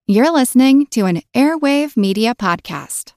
You're listening to an Airwave Media Podcast.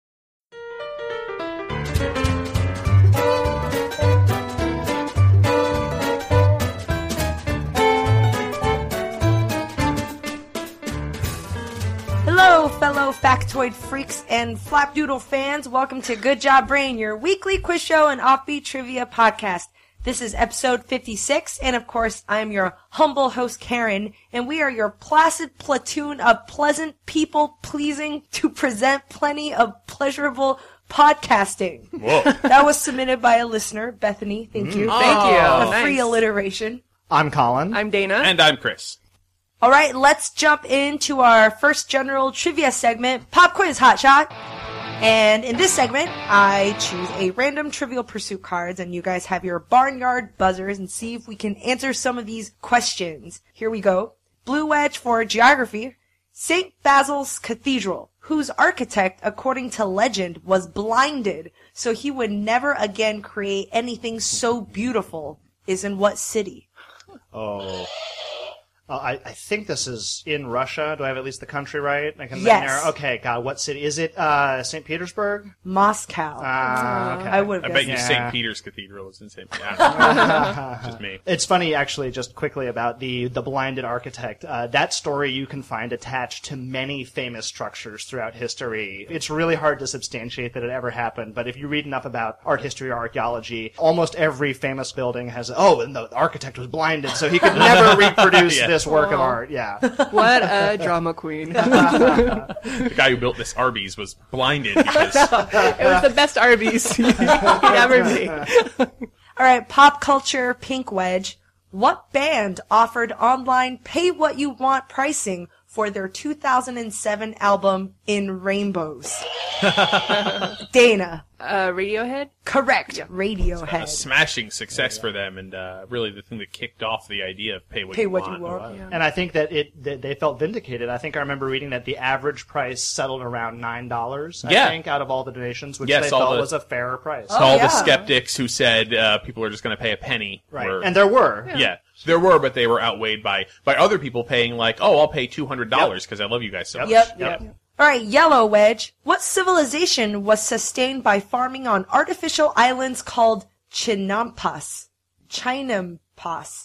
Hello, fellow factoid freaks and flapdoodle fans. Welcome to Good Job Brain, your weekly quiz show and offbeat trivia podcast. This is episode 56, and of course, I'm your humble host, Karen, and we are your placid platoon of pleasant people pleasing to present plenty of pleasurable podcasting. Whoa. That was submitted by a listener, Bethany. Thank you. Thank you. A free alliteration. I'm Colin. I'm Dana. And I'm Chris. All right, let's jump into our first general trivia segment, Pop Quiz Hot Shot. And in this segment, I choose a random Trivial Pursuit cards, and you guys have your barnyard buzzers and see if we can answer some of these questions. Here we go. Blue Wedge for geography. St. Basil's Cathedral, whose architect, according to legend, was blinded so he would never again create anything so beautiful, is in what city? Oh. I think this is in Russia. Do I have at least the country right? I can Yes. narrow. Okay, God, what city? Is it St. Petersburg? Moscow. Okay. I would have I bet you guessed. St. Peter's Cathedral is in St. Just me. It's funny, actually, just quickly about the blinded architect. That story you can find attached to many famous structures throughout history. It's really hard to substantiate that it ever happened, but if you read enough about art history or archaeology, almost every famous building has, and the architect was blinded, so he could never reproduce Yeah. this work of art. Yeah. What a drama queen. The guy who built this Arby's was blinded because It was the best Arby's you could ever make. All right, pop culture pink wedge. What band offered online pay-what-you-want pricing for their 2007 album In Rainbows? Dana. Radiohead? Correct. a Radiohead. smashing success for them, and really the thing that kicked off the idea of pay what Pay you what want. you want. Yeah. And I think that they felt vindicated. I think I remember reading that the average price settled around $9, Yeah. I think, out of all the donations, which Yes, they all felt the- was a fair price. So all yeah. the skeptics who said people are just going to pay a penny. Right. were- And there were. yeah. There were, but they were outweighed by other people paying like, I'll pay $200 because I love you guys so much. Yep. All right, yellow wedge. What civilization was sustained by farming on artificial islands called Chinampas? Chinampas.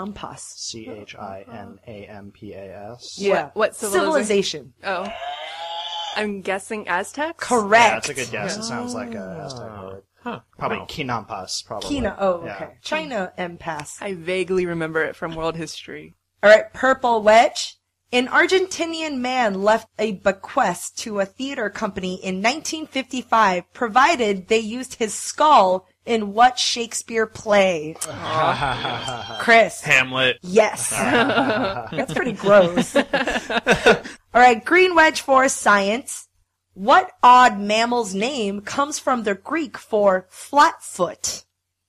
Chinampas. Yeah. What civilization? Civilization. Oh. I'm guessing Aztecs? Correct. Yeah, that's a good guess. It sounds like a Aztec word. Huh. Probably No. Quinampas, probably. Kina. Oh, Yeah. okay. China impasse. I vaguely remember it from world history. All right, purple wedge. An Argentinian man left a bequest to a theater company in 1955, provided they used his skull in what Shakespeare play? Chris. Hamlet. Yes. That's pretty gross. All right, green wedge for science. What odd mammal's name comes from the Greek for flatfoot?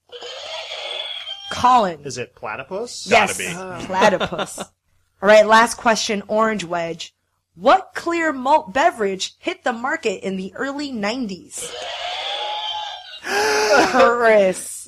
Colin. Is it platypus? Yes, Gotta be. platypus. All right, last question, orange wedge. What clear malt beverage hit the market in the early 90s? Chris.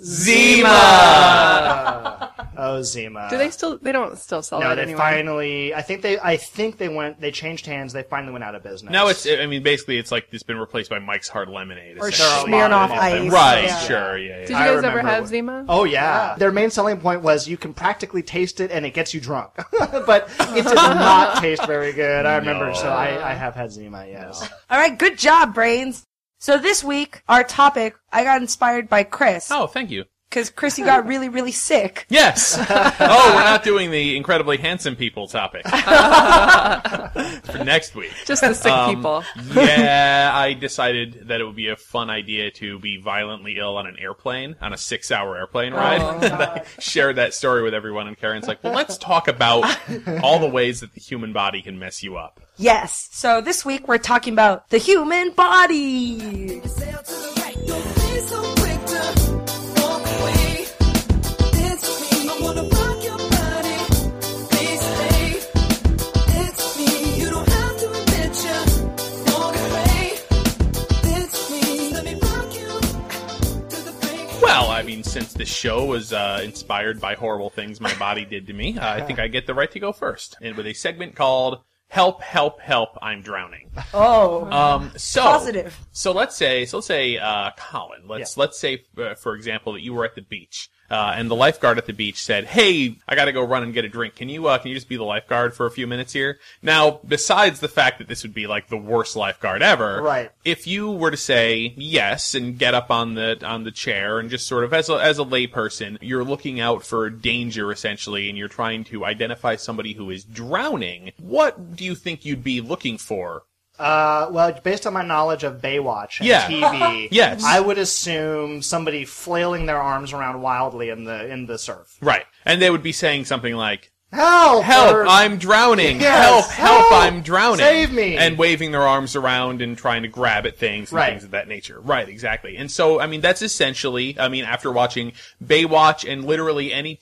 Zima! Oh, Zima. Do they don't still sell No, that they anymore? finally. I think they changed hands. They finally went out of business. No, basically it's like it's been replaced by Mike's Hard Lemonade. Or essentially. There are a lot Smirnoff of them. Ice. Right, Yeah. sure, yeah. Did you I guys ever remember have what- Zima? Oh yeah. Their main selling point was you can practically taste it and it gets you drunk, but it did not taste very good. I remember, No. so I have had Zima. Yes. All right, good job, brains. So this week, our topic, I got inspired by Chris. Oh, thank you. Because Chris, you got really, really sick. Yes! Oh, we're not doing the incredibly handsome people topic. For next week. Just the sick people. Yeah, I decided that it would be a fun idea to be violently ill on an airplane, on a 6-hour airplane ride. Oh, And I shared that story with everyone, and Karen's like, well, let's talk about all the ways that the human body can mess you up. Yes. So this week, we're talking about the human body. Sail to the right, don't be so quick to walk away. It's me, I wanna rock your body. Please stay. It's me, you don't have to admit you walk away. It's me, let me rock you to the break. Well, I mean, since this show was inspired by horrible things my body did to me, I think I get the right to go first. And with a segment called help, help, help, I'm drowning. Oh. So Positive. So let's say, Colin, let's say, for example, that you were at the beach. And the lifeguard at the beach said, "Hey, I gotta go run and get a drink. Can you just be the lifeguard for a few minutes here?" Now, besides the fact that this would be like the worst lifeguard ever, Right. if you were to say yes and get up on the chair and just sort of as a layperson, you're looking out for danger essentially, and you're trying to identify somebody who is drowning, what do you think you'd be looking for? Well, based on my knowledge of Baywatch and Yeah. TV, Yes. I would assume somebody flailing their arms around wildly in the surf. Right. And they would be saying something like, Help! "Help, or- I'm drowning! Yes, Help, I'm drowning! Save me!" And waving their arms around and trying to grab at things and Right. things of that nature. Right, exactly. And so, I mean, that's essentially, after watching Baywatch and literally any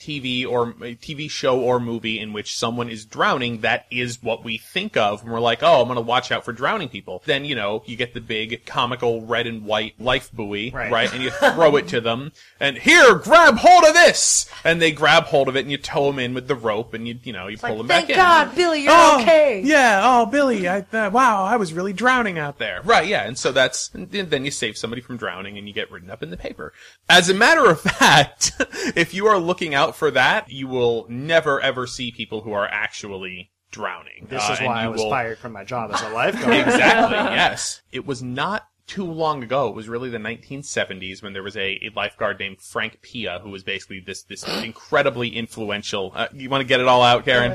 TV show or movie in which someone is drowning, that is what we think of when we're like, oh, I'm gonna watch out for drowning people. Then, you get the big comical red and white life buoy, right? And you throw it to them, and here, grab hold of this! And they grab hold of it and you tow them in with the rope, and you pull them back Thank in. God, Billy, you're okay. Yeah, oh, Billy, wow, I was really drowning out there. Right, yeah, and so then you save somebody from drowning and you get written up in the paper. As a matter of fact, if you are looking out for that, you will never ever see people who are actually drowning. This is and why I you was will- fired from my job as a lifeguard. Exactly, yes. It was not too long ago. It was really the 1970s when there was a lifeguard named Frank Pia who was basically this incredibly influential. You want to get it all out, Karen?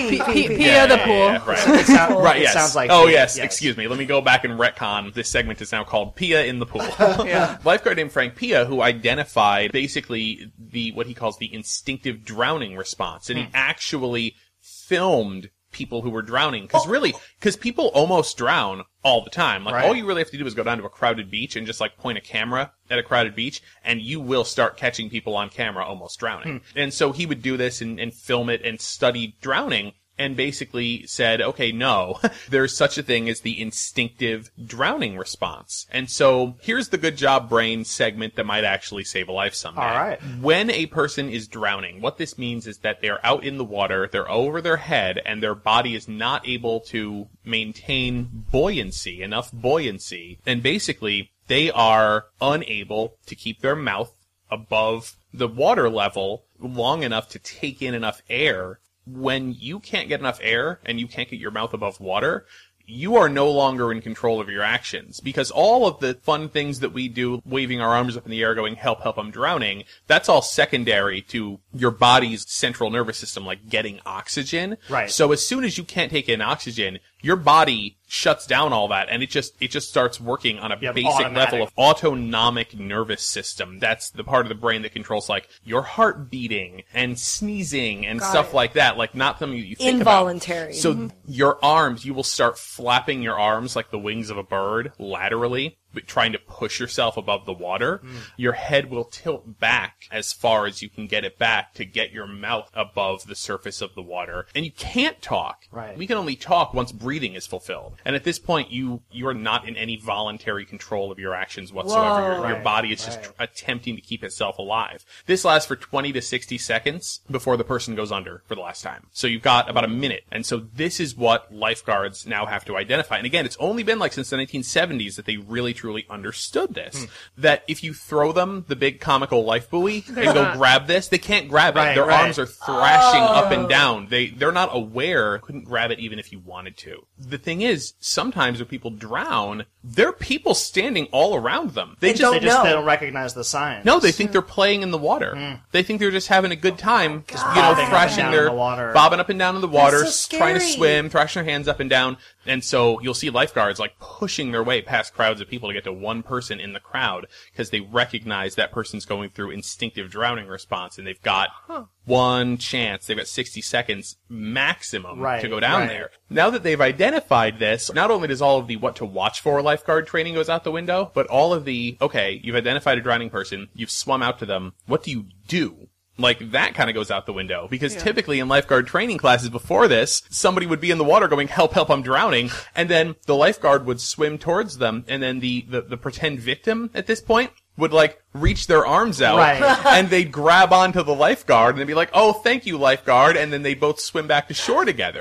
Pia the pool. Yeah, right. Right, yes. sounds like oh, Pia, yes. yes. Excuse me. Let me go back and retcon. This segment is now called Pia in the Pool. Yeah. Lifeguard named Frank Pia, who identified basically what he calls the instinctive drowning response, and he actually filmed people who were drowning. Because people almost drown all the time. Like, Right. all you really have to do is go down to a crowded beach and just, point a camera at a crowded beach, and you will start catching people on camera almost drowning. And so he would do this and film it and study drowning, and basically said, okay, no, there's such a thing as the instinctive drowning response. And so here's the Good Job Brain segment that might actually save a life someday. All right. When a person is drowning, what this means is that they're out in the water, they're over their head, and their body is not able to maintain enough buoyancy, and basically they are unable to keep their mouth above the water level long enough to take in enough air. When you can't get enough air and you can't get your mouth above water, you are no longer in control of your actions, because all of the fun things that we do, waving our arms up in the air going, help, help, I'm drowning, that's all secondary to your body's central nervous system, like getting oxygen. Right. So as soon as you can't take in oxygen, your body shuts down all that, and it just starts working on a basic automatic. level of autonomic nervous system. That's the part of the brain that controls, your heart beating and sneezing and Got stuff it. like that, not something you think Involuntary. about. So your arms, you will start flapping your arms like the wings of a bird laterally, but trying to push yourself above the water. Your head will tilt back as far as you can get it back to get your mouth above the surface of the water. And you can't talk. Right. We can only talk once breathing is fulfilled. And at this point, you are not in any voluntary control of your actions whatsoever. Whoa. Your body is just attempting to keep itself alive. This lasts for 20 to 60 seconds before the person goes under for the last time. So you've got about a minute. And so this is what lifeguards now have to identify. And again, it's only been since the 1970s that they really truly understood this. That if you throw them the big comical life buoy and go grab this, they can't grab it. Right, Their right. arms are thrashing up and down. They're not aware, couldn't grab it even if you wanted to. The thing is, sometimes when people drown, there are people standing all around them. They don't They know. don't recognize the signs. no, they think they're playing in the water. They think they're just having a good time, just, Bobbing up and thrashing down their, in the water. bobbing up and down in the water, That's so trying to scary. swim, thrashing their hands up and down. And so you'll see lifeguards pushing their way past crowds of people to get to one person in the crowd, because they recognize that person's going through instinctive drowning response, and they've got one chance. They've got 60 seconds maximum Right, to go down right. there. Now that they've identified this, not only does all of the what to watch for lifeguard training goes out the window, but all of the, okay, you've identified a drowning person, you've swum out to them, what do you do? That kind of goes out the window, because typically in lifeguard training classes before this, somebody would be in the water going, help, help, I'm drowning. And then the lifeguard would swim towards them. And then the pretend victim at this point would reach their arms out, Right. and they'd grab onto the lifeguard and they'd be like, oh, thank you, lifeguard. And then they'd both swim back to shore together.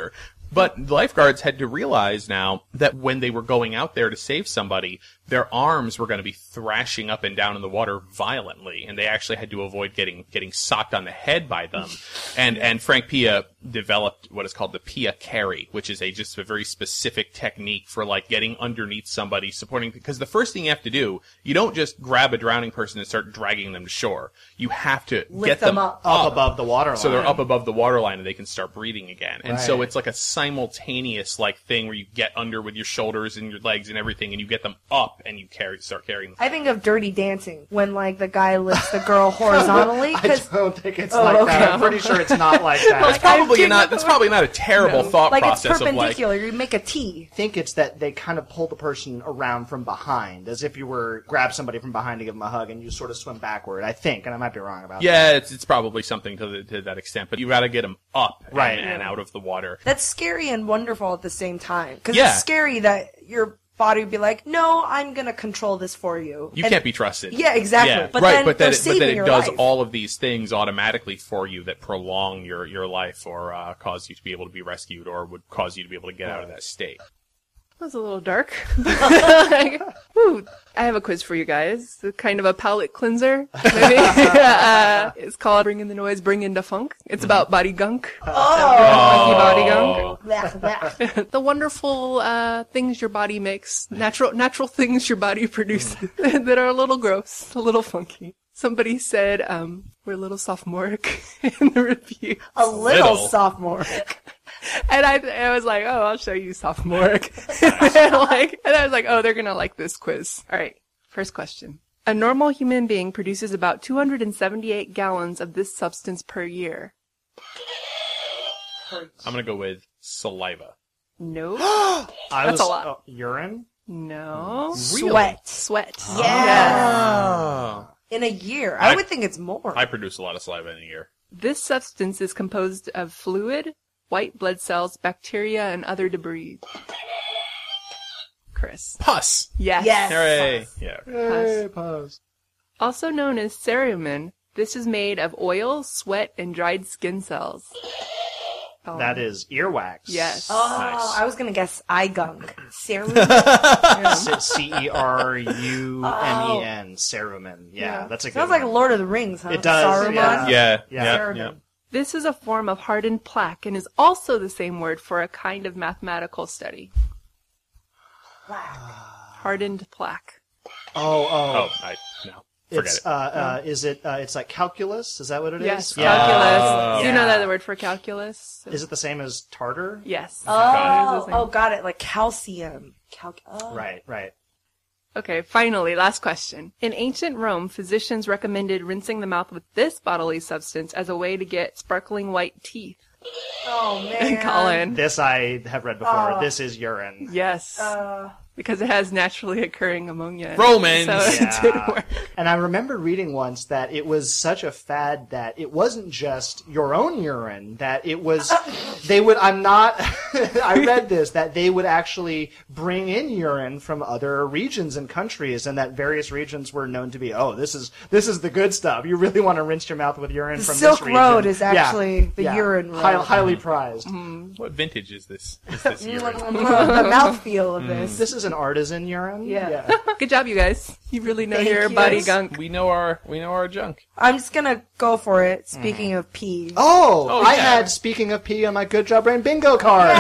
But lifeguards had to realize now that when they were going out there to save somebody, their arms were going to be thrashing up and down in the water violently, and they actually had to avoid getting socked on the head by them. And Frank Pia developed what is called the Pia carry, which is just a very specific technique for like getting underneath somebody, supporting, because the first thing you have to do, you don't just grab a drowning person and start dragging them to shore. You have to get them up above the water line. so they're up above the water line and they can start breathing again. And so Right. it's like a simultaneous like thing where you get under with your shoulders and your legs and everything, and you get them up and you start carrying them. I think of Dirty Dancing when like the guy lifts the girl horizontally. I 'Cause don't think it's Oh, like okay. that. I'm pretty sure it's not like that. Well, it's probably not. It's probably not a terrible thought like it's process of like. perpendicular. You make a T. I think it's that they kind of pull the person around from behind, as if you were grab somebody from behind to give them a hug, and you sort of swim backward. I think, and I might be wrong about that. Yeah, it's probably something to that extent, but you got to get them up Right. and out of the water. That's scary and wonderful at the same time. Because Yeah. it's scary that your body would be like, no, I'm going to control this for you. You And- can't be trusted. Yeah, exactly. Yeah. But right, then but they're that saving it your does life. all of these things automatically for you that prolong your life or cause you to be able to be rescued or would cause you to be able to get out of that state. That was a little dark. Like, whew. I have a quiz for you guys. It's kind of a palate cleanser. Maybe. It's called Bring in the Noise, Bring in the Funk. It's about body gunk. Funky body gunk. Blah, blah. The wonderful things your body makes. Natural things your body produces that are a little gross, a little funky. Somebody said, we're a little sophomoric in the review. A little Little. sophomore. And I was like, oh, I'll show you sophomoric. and I was like, oh, they're going to like this quiz. All right. First question. A normal human being produces about 278 gallons of this substance per year. I'm gonna go with saliva. No. That's a lot. Oh, urine? No. Sweat. Sweat. Yeah. In a year. I would think it's more. I produce a lot of saliva in a year. This substance is composed of fluid, white blood cells, bacteria, and other debris. Chris. Pus. Yes. Yes. Hooray! Yeah. Hey, pause. Also known as cerumen, this is made of oil, sweat, and dried skin cells. Oh. That is earwax. Yes. Oh, Nice. I was going to guess eye gunk. Serum? Cerumen. Cerumen. Yeah, that's a good Sounds one. like Lord of the Rings, huh? It does, Saruman? yeah. Yeah. Yeah. Yeah. This is a form of hardened plaque and is also the same word for a kind of mathematical study. Hardened plaque. Oh, no. Forget It's it. is it it's like calculus? Is that what it is? Yes, Yeah. calculus. Do you know Yeah. that word for calculus? Is it the same as tartar? Yes. Oh, got it. Like calcium. Right. Okay, finally, last question. In ancient Rome, physicians recommended rinsing the mouth with this bodily substance as a way to get sparkling white teeth. Oh, man. Colin. This I have read before. This is urine. Yes. Because it has naturally occurring ammonia. in it. Romans. So it Yeah. didn't work. And I remember reading once that it was such a fad that it wasn't just your own urine, that it was, I read this, that they would actually bring in urine from other regions and countries, and that various regions were known to be, this is the good stuff. You really want to rinse your mouth with urine The from Silk this region. Road is actually the urine road. Highly prized. What vintage is this? Is this urine? The mouthfeel of this. This is an artisan urine. Yeah. Good job, you guys. You really know Thank your you. body gunk. We know our junk. I'm just gonna go for it. Speaking of pee. Oh, I yeah. had, speaking of pee, on my Good Job Brain bingo card.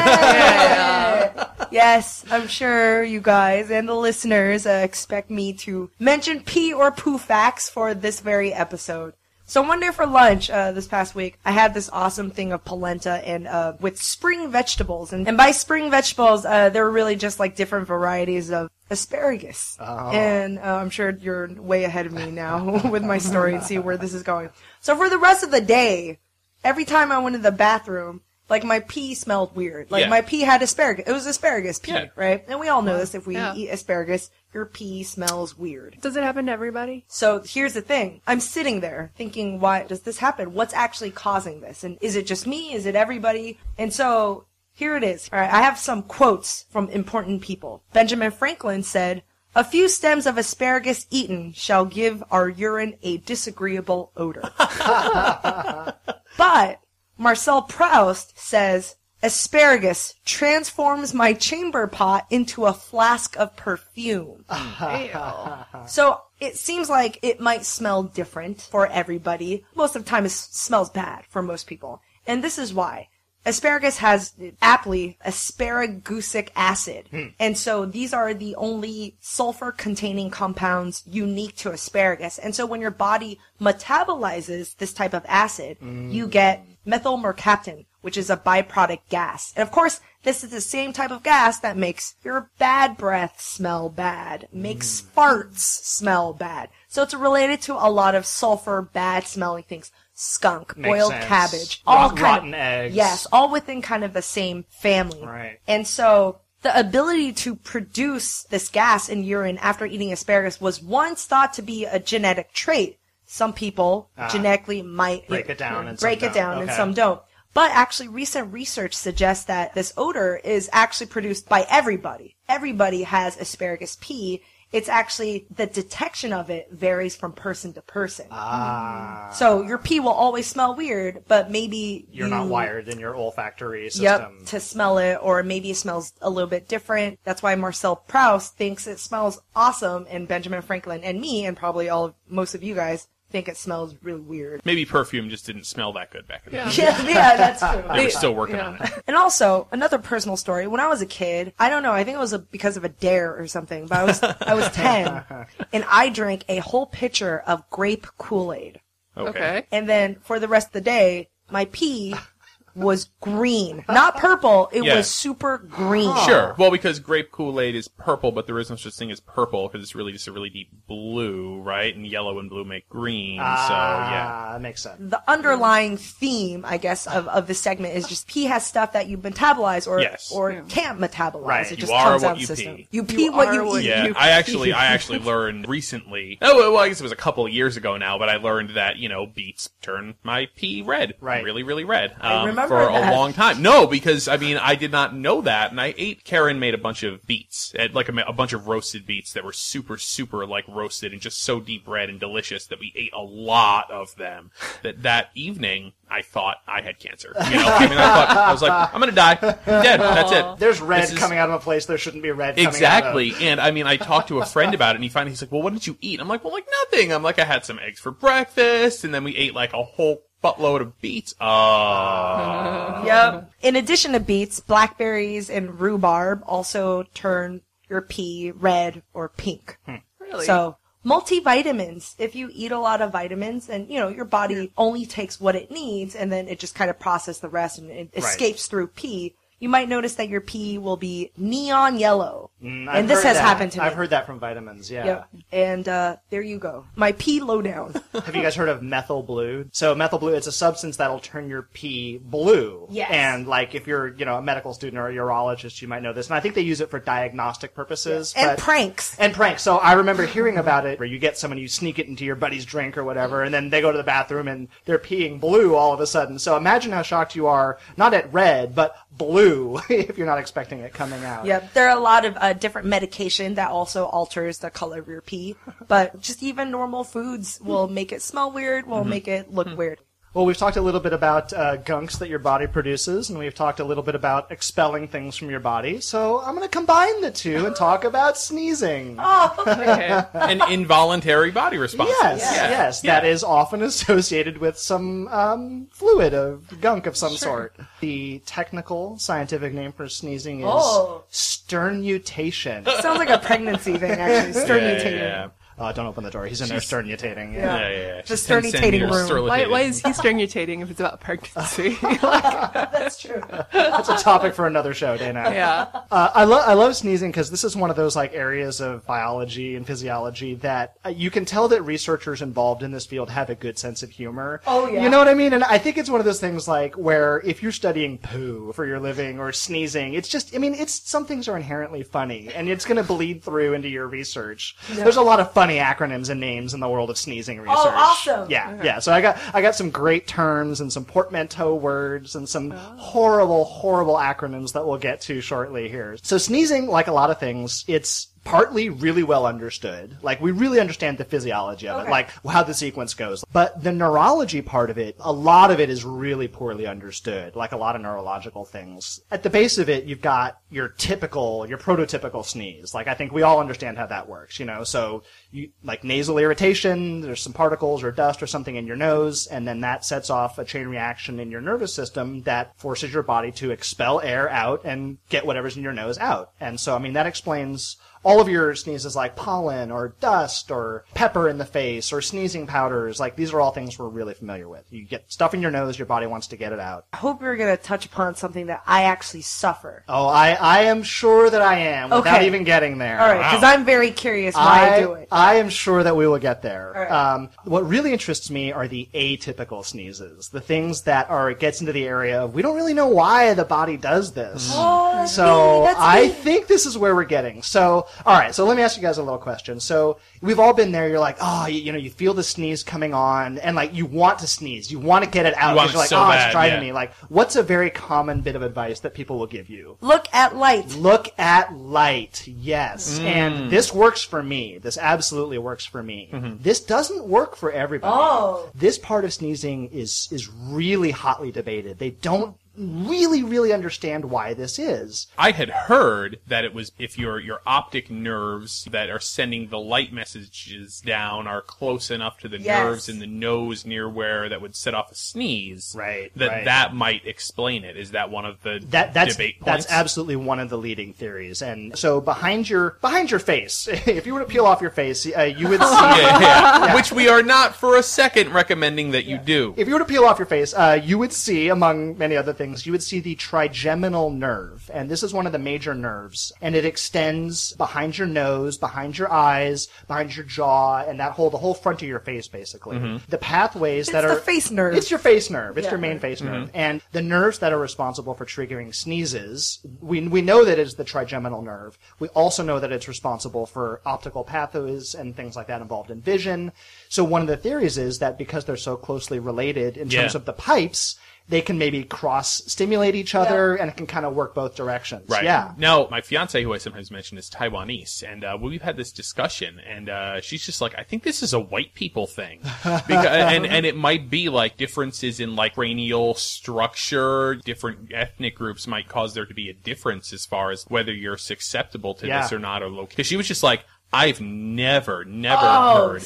Yes, I'm sure you guys and the listeners expect me to mention pee or poo facts for this very episode. So one day for lunch this past week, I had this awesome thing of polenta and with spring vegetables. And by spring vegetables, they were really just like different varieties of asparagus. Oh. And I'm sure you're way ahead of me now with my story and see where this is going. So for the rest of the day, every time I went to the bathroom, like my pee smelled weird. Like Yeah. my pee had asparagus. It was asparagus pee, Yeah. right? And we all know this. If we Yeah. eat asparagus, your pee smells weird. Does it happen to everybody? So here's the thing. I'm sitting there thinking, why does this happen? What's actually causing this? And is it just me? Is it everybody? And so here it is. All right, I have some quotes from important people. Benjamin Franklin said, "A few stems of asparagus eaten shall give our urine a disagreeable odor." But Marcel Proust says, asparagus transforms my chamber pot into a flask of perfume. So it seems like it might smell different for everybody. Most of the time it smells bad for most people. And this is why. Asparagus has, aptly, asparagusic acid. And so these are the only sulfur-containing compounds unique to asparagus. And so when your body metabolizes this type of acid, you get methylmercaptan, which is a byproduct gas. And of course, this is the same type of gas that makes your bad breath smell bad, makes farts smell bad. So it's related to a lot of sulfur, bad-smelling things. Skunk, Makes boiled sense. cabbage, all kind Rotten of, eggs. Yes, all within kind of the same family. Right. And so the ability to produce this gas in urine after eating asparagus was once thought to be a genetic trait. Some people genetically might Break it down and break some it down don't. and Okay. some don't. But actually, recent research suggests that this odor is actually produced by everybody. Everybody has asparagus pee. It's actually, the detection of it varies from person to person. So your pee will always smell weird, but maybe You're not wired in your olfactory system. Yep, to smell it, or maybe it smells a little bit different. That's why Marcel Proust thinks it smells awesome, and Benjamin Franklin and me, and probably most of you guys, think it smells really weird. Maybe perfume just didn't smell that good back in the day. Yeah, that's true. They were still working on it. And also, another personal story. When I was a kid, I don't know, I think it was because of a dare or something, but I was 10, and I drank a whole pitcher of grape Kool-Aid. Okay. And then for the rest of the day, my pee was green. Not purple, it Yeah. was super green. Sure. Well, because grape Kool-Aid is purple, but there is no such thing as purple because it's really just a really deep blue, right? And yellow and blue make green. So, yeah. That makes sense. The underlying theme, I guess, of this segment is just pee has stuff that you metabolize or Yes. can't metabolize. Right. It You just are comes what out of you the system. pee. You pee what you eat. Yeah, You I actually learned recently. Oh, well, I guess it was a couple of years ago now, but I learned that beets turn my pee red, Right. really, really red. I remember for that. a long time. No, because I did not know that, and I ate. Karen made a bunch of beets, like a bunch of roasted beets that were super, super like roasted and just so deep red and delicious that we ate a lot of them. That evening, I thought I had cancer. I was like, I'm gonna die, I'm dead. That's it. There's red This is- coming out of a place there shouldn't be red coming Exactly. out of. And I talked to a friend about it, and he's like, well, what did you eat? I'm like, well, nothing. I'm like, I had some eggs for breakfast, and then we ate like a whole buttload of beets. Yep. In addition to beets, blackberries and rhubarb also turn your pee red or pink. Really? So, multivitamins. If you eat a lot of vitamins, and your body only takes what it needs, and then it just kind of processes the rest, and it escapes through pee. You might notice that your pee will be neon yellow. I've And this heard has that. happened to me. I've heard that from vitamins, yeah. Yep. And there you go. My pee lowdown. Have you guys heard of methyl blue? So methyl blue, it's a substance that'll turn your pee blue. Yes. And like if you're, a medical student or a urologist, you might know this. And I think they use it for diagnostic purposes. And but- pranks. And pranks. So I remember hearing about it where you get someone, you sneak it into your buddy's drink or whatever, and then they go to the bathroom and they're peeing blue all of a sudden. So imagine how shocked you are, not at red, but blue, if you're not expecting it coming out. Yep, there are a lot of different medication that also alters the color of your pee, but just even normal foods will make it smell weird, will make it look weird. Well, we've talked a little bit about gunks that your body produces, and we've talked a little bit about expelling things from your body. So I'm going to combine the two and talk about sneezing. Okay. An involuntary body response. Yes, that is often associated with some fluid of gunk of some sort. The technical scientific name for sneezing is sternutation. Sounds like a pregnancy thing, actually. Sternutating. Yeah. Don't open the door. He's in there sternutating. Yeah. The She's 10 sternutating centimeters room. sterlitated. Why is he sternutating if it's about pregnancy? That's true. That's a topic for another show, Dana. Yeah. I love sneezing because this is one of those areas of biology and physiology that you can tell that researchers involved in this field have a good sense of humor. Oh, yeah. You know what I mean? And I think it's one of those things where if you're studying poo for your living or sneezing, it's just, some things are inherently funny and it's going to bleed through into your research. There's a lot of funny acronyms and names in the world of sneezing research. Oh, awesome. Yeah. So I got some great terms and some portmanteau words and some horrible acronyms that we'll get to shortly here. So sneezing, like a lot of things, it's partly really well understood. Like, we really understand the physiology of it, like how the sequence goes. But the neurology part of it, a lot of it is really poorly understood, like a lot of neurological things. At the base of it, you've got your prototypical sneeze. Like, I think we all understand how that works, So, like nasal irritation, there's some particles or dust or something in your nose, and then that sets off a chain reaction in your nervous system that forces your body to expel air out and get whatever's in your nose out. And so, that explains all of your sneezes, like pollen or dust or pepper in the face or sneezing powders. Like, these are all things we're really familiar with. You get stuff in your nose, your body wants to get it out. I hope you're going to touch upon something that I actually suffer. Oh, I am sure that I am, without even getting there. All right, because I'm very curious why I do it. I am sure that we will get there. All right. What really interests me are the atypical sneezes, the things that it gets into the area of, we don't really know why the body does this. Oh, So that's I me. think this is where we're getting. So, all right. So let me ask you guys a little question. So we've all been there. You're like, you feel the sneeze coming on, and like you want to sneeze, you want to get it out want because you're like, it so it's bad, driving yeah. me. Like, what's a very common bit of advice that people will give you? Look at light. Look at light. Yes, and this works for me. This absolutely works for me. This doesn't work for everybody. Oh. This part of sneezing is really hotly debated. They don't really understand why this is. I had heard that it was if your optic nerves that are sending the light messages down are close enough to the Yes. nerves in the nose near where that would set off a sneeze. Right, That right. that might explain it. Is that one of the That's debate points? That's absolutely one of the leading theories. And so behind your face, if you were to peel off your face, you would see. yeah. Which we are not for a second recommending that you do. If you were to peel off your face, you would see, among many other things, you would see the trigeminal nerve. And this is one of the major nerves. And it extends behind your nose, behind your eyes, behind your jaw, and the whole front of your face, basically. The pathways that It's are... the face nerve. It's your face nerve. It's Yeah. your main face nerve. And the nerves that are responsible for triggering sneezes, we know that it's the trigeminal nerve. We also know that it's responsible for optical pathways and things like that involved in vision. So one of the theories is that because they're so closely related in terms of the pipes, they can maybe cross-stimulate each other, and it can kind of work both directions. Right. Yeah. Now, my fiance, who I sometimes mention, is Taiwanese, and we've had this discussion, and she's just like, I think this is a white people thing. And it might be like differences in like cranial structure. Different ethnic groups might cause there to be a difference as far as whether you're susceptible to this or not, or low. Because she was just like, I've never heard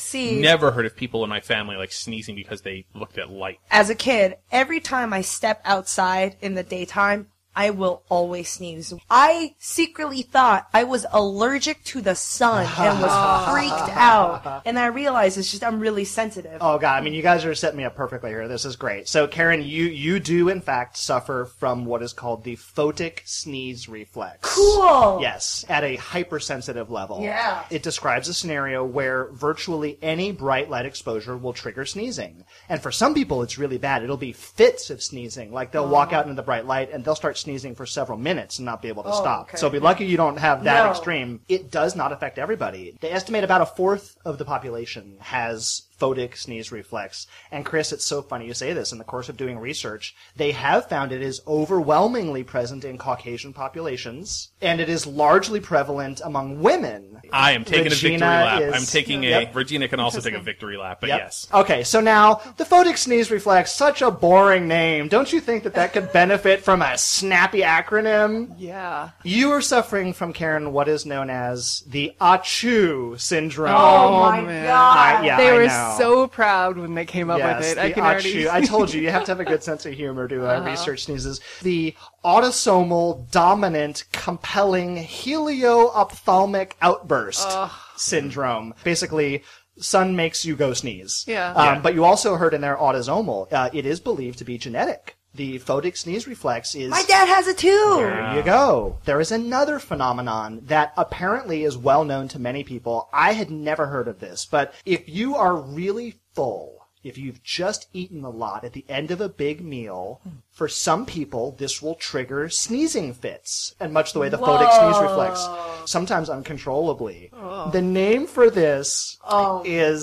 of people in my family like sneezing because they looked at light. As a kid, every time I step outside in the daytime, I will always sneeze. I secretly thought I was allergic to the sun and was freaked out. And I realized it's just I'm really sensitive. Oh, God. You guys are setting me up perfectly here. This is great. So, Karen, you do, in fact, suffer from what is called the photic sneeze reflex. Cool. Yes, at a hypersensitive level. Yeah. It describes a scenario where virtually any bright light exposure will trigger sneezing. And for some people, it's really bad. It'll be fits of sneezing. Like, they'll walk out into the bright light, and they'll start sneezing for several minutes and not be able to stop. okay. So be lucky you don't have that No. extreme. It does not affect everybody. They estimate about a fourth of the population has photic sneeze reflex. And Chris, it's so funny you say this. In the course of doing research, they have found it is overwhelmingly present in Caucasian populations, and it is largely prevalent among women. I am taking Regina a victory lap. is- I'm taking Yep. Regina can also take a victory lap, but Yep. yes. Okay, so now, the photic sneeze reflex, such a boring name. Don't you think that could benefit from a snappy acronym? Yeah. You are suffering from, Karen, what is known as the Achoo syndrome. Oh, my man. God. Yeah, They I were know. so proud when they came up Yes, with it. I the can already. achoo. I told you have to have a good sense of humor to research sneezes. The autosomal dominant compelling helio-ophthalmic outburst syndrome. Basically, sun makes you go sneeze. Yeah. But you also heard in there autosomal. It is believed to be genetic. The photic sneeze reflex is... My dad has it too. There you go. There is another phenomenon that apparently is well known to many people. I had never heard of this, but if you are really full, if you've just eaten a lot at the end of a big meal, for some people, this will trigger sneezing fits, and much the way the photic sneeze reflex, sometimes uncontrollably. The name for this is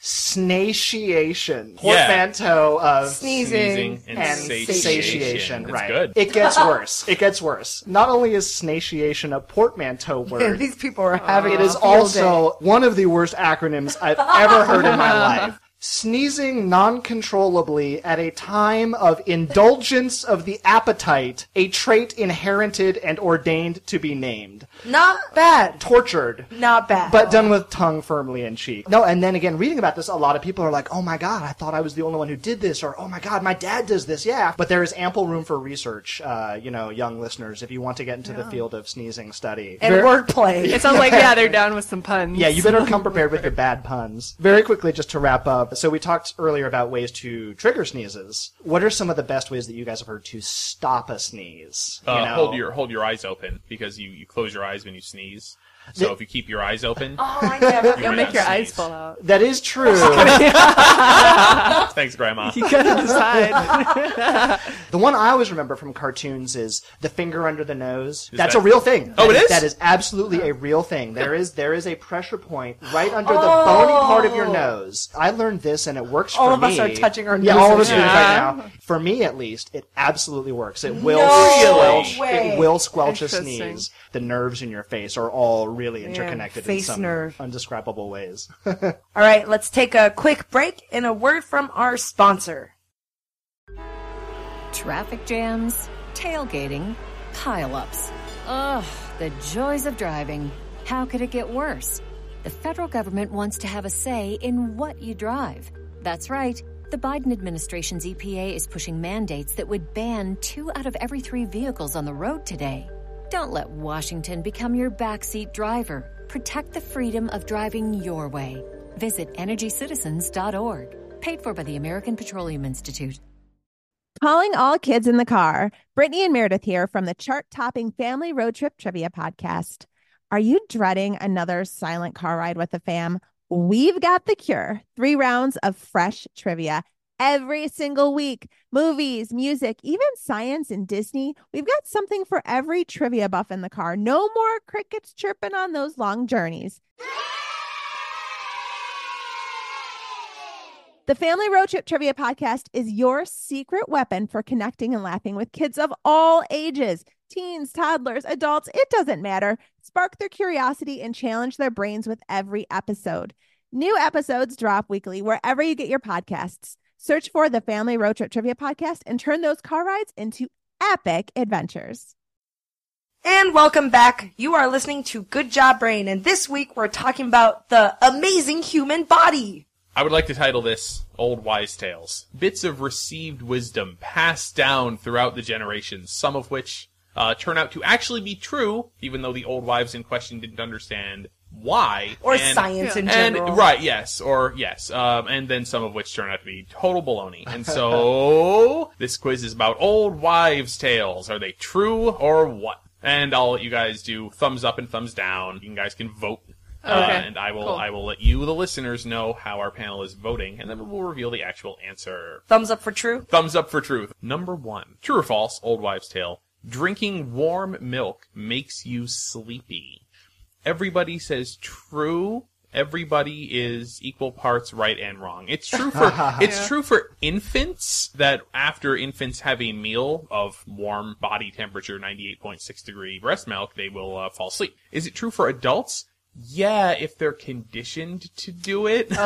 Snatiation. Yeah. Portmanteau of Sneezing and satiation. That's Right. good. It gets worse. It gets worse. Not only is snatiation a portmanteau word, These people are having it is a field day. also one of the worst acronyms I've ever heard in my life. Sneezing non-controllably at a time of indulgence of the appetite, a trait inherited and ordained to be named. Not bad. Tortured. Not bad. But done with tongue firmly in cheek. No, and then again, reading about this, a lot of people are like, oh my god, I thought I was the only one who did this, or oh my god, my dad does this, yeah. But there is ample room for research, young listeners, if you want to get into the field of sneezing study. and wordplay. It sounds like, they're down with some puns. Yeah, you better come prepared with your bad puns. Very quickly, just to wrap up, so we talked earlier about ways to trigger sneezes. What are some of the best ways that you guys have heard to stop a sneeze? Hold your eyes open, because you close your eyes when you sneeze. So if you keep your eyes open, Oh, I never. you It'll might make not your sneeze. eyes fall out. That is true. Thanks, Grandma. You gotta decide. The one I always remember from cartoons is the finger under the nose. That's that- a real thing. Oh, it is? That is absolutely a real thing. There is a pressure point right under the bony part of your nose. I learned this, and it works for me. All of us are touching our Yeah, all of us noses. are doing it Yeah. right now. For me, at least, it absolutely works. It will No squelch. way. It will squelch a Interesting. sneeze. The nerves in your face are all really interconnected in face some nerve. undescribable ways. All right, let's take a quick break and a word from our sponsor. Traffic jams, tailgating, pileups. Ugh, the joys of driving. How could it get worse? The federal government wants to have a say in what you drive. That's right. The Biden administration's EPA is pushing mandates that would ban 2 out of every 3 vehicles on the road today. Don't let Washington become your backseat driver. Protect the freedom of driving your way. Visit EnergyCitizens.org. Paid for by the American Petroleum Institute. Calling all kids in the car. Brittany and Meredith here from the chart-topping Family Road Trip Trivia Podcast. Are you dreading another silent car ride with the fam? We've got the cure. 3 rounds of fresh trivia every single week. Movies, music, even science and Disney. We've got something for every trivia buff in the car. No more crickets chirping on those long journeys. The Family Road Trip Trivia Podcast is your secret weapon for connecting and laughing with kids of all ages. Teens, toddlers, adults, it doesn't matter. Spark their curiosity and challenge their brains with every episode. New episodes drop weekly wherever you get your podcasts. Search for the Family Road Trip Trivia Podcast and turn those car rides into epic adventures. And welcome back. You are listening to Good Job Brain, and this week we're talking about the amazing human body. I would like to title this Old Wise Tales. Bits of received wisdom passed down throughout the generations, some of which turn out to actually be true, even though the old wives in question didn't understand why. Or science in and general. right, yes, and then some of which turn out to be total baloney. And so this quiz is about old wives' tales. Are they true or what? And I'll let you guys do thumbs up and thumbs down. You guys can vote. Okay. And I will let you, the listeners, know how our panel is voting, and then we'll reveal the actual answer. Thumbs up for true. Thumbs up for truth. Number 1. True or false, old wives' tale. Drinking warm milk makes you sleepy. Everybody says true. Everybody is equal parts right and wrong. It's true for true for infants, that after infants have a meal of warm body temperature 98.6 degree breast milk, they will fall asleep. Is it true for adults? Yeah, if they're conditioned to do it. If